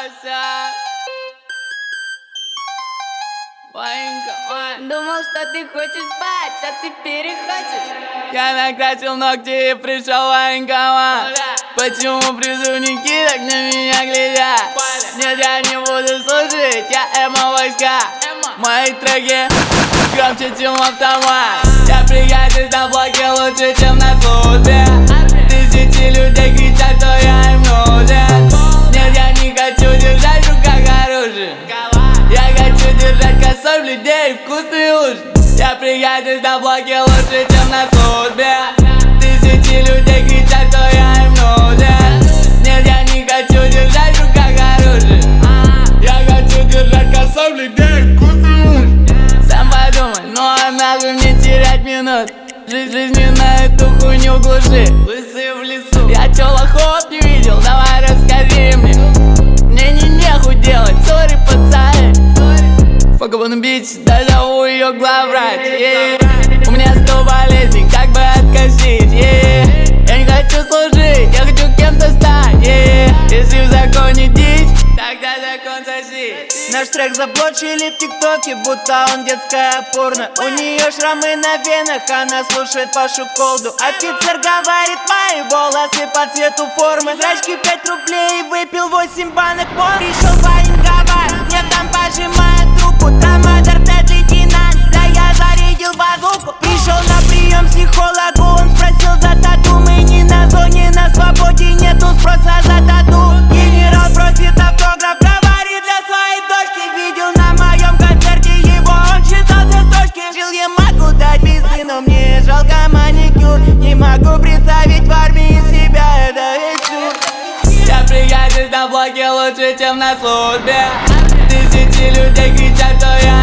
Вася. Ванька, Вань. Думал, что ты хочешь спать, а ты перехочешь. Я накрасил ногти и пришел военкомат. Почему призывники так на меня глядят? Нет, я не буду служить, я эмо-войска. Мои треки громче, чем автомат. Я приятель на блоке лучше, чем на службе. Тысячи людей кричат, что я им нужен. Нет, я не хочу держать в руках оружие. Я хочу держать косой в людей вкусный ужин. Я приятель на блоке лучше, чем на службе. Тысячи людей кричат, что я им нужен. Нет, я не хочу держать в руках оружие. Я хочу держать косой в людей вкусный ужин. Сам подумай, ну а нахуй мне терять минут. Жизни на эту хуйню глуши. Лысые в лесу. Я чё, лохов не видел? Давай расскажи мне. Мне нехуй делать, сори, пацаны. Fuck up on the beach, дозову ее главврач. У меня 100 болезней, как бы откосить. Я не хочу служить, я хочу кем-то стать. Если в законе дичь, тогда закон соси. Наш трек заблочили в ТикТоке, будто он детская порно. У нее шрамы на венах, она слушает Пашу Колду. Офицер говорит, мои волосы по цвету формы. Зрачки 5 рублей, выпил 8 банок пор. Пришел военкомат, мне там пожимает руку. Трамадер, лейтенант, да я зарядил базуку. Пришел на прием психологу, он спросил за тату. Мы не на зоне, на свободе, нету спроса за тату. Генерал просит автограф, говорит для своей дочки. Видел на моем концерте его, он читал все строчки. Жил я могу дать пизды, но мне жалко маникюр. Не могу представить в армии себя, это ведь чушь. Я приятель на блоке лучше, чем на службе. Тысячи людей кричат, что я